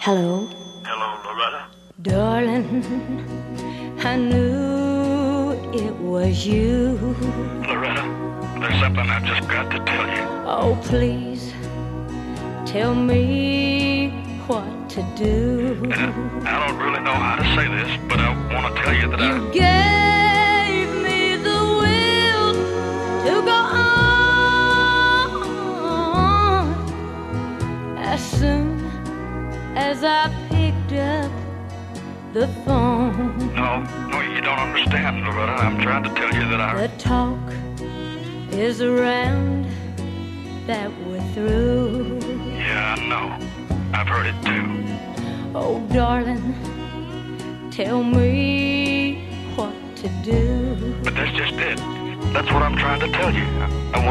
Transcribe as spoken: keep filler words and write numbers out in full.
Hello? Hello, Loretta? Darling, I knew it was you. Loretta, there's something I've just got to tell you. Oh, please, tell me what to do. And I, I don't really know how to say this, but I want to tell you that You I... gave me the will to go on as soon as I picked up the phone. No, no, you don't understand, Loretta. I'm trying to tell you that I... The talk is around that we're through. Yeah, I know. I've heard it too. Oh, darling, tell me what to do. But that's just it. That's what I'm trying to tell you. I, I